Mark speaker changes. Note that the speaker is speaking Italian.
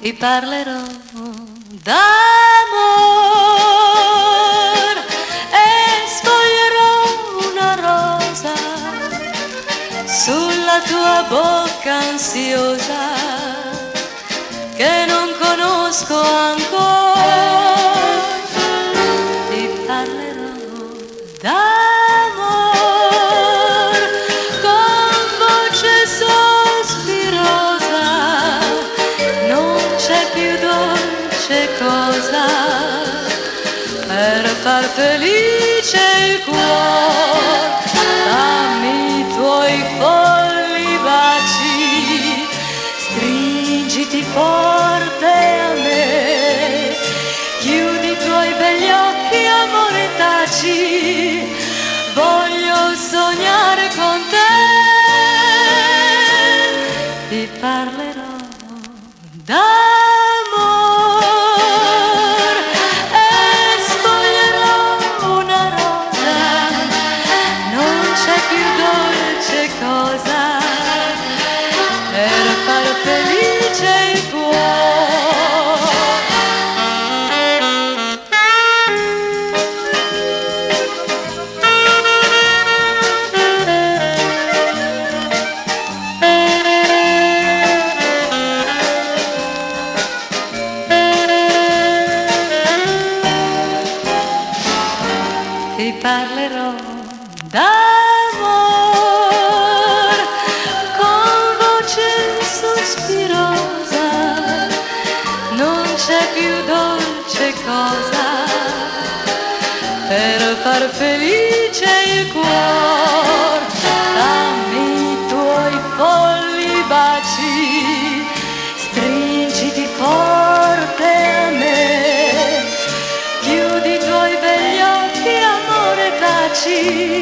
Speaker 1: ti parlerò d'amor e sfoglierò una rosa sulla tua bocca ansiosa che non conosco ancora. Ti parlerò d'amor con voce sospirosa, non c'è più dolce cosa per far felice il cuore. Dammi i tuoi folli baci, stringiti forte a me, chiudi i tuoi begli occhi, amore, taci, voglio sognare con te. Ti parlerò d'amor e sfoglierò una rosa, non c'è più dolce cosa per far felice il cuore. Ti parlerò d'amor con voce sospirosa, non c'è più dolce cosa per far felice il cuore. Dammi i tuoi folli baci, stringiti forte a me, chiudi i tuoi begli occhi, amore, taci,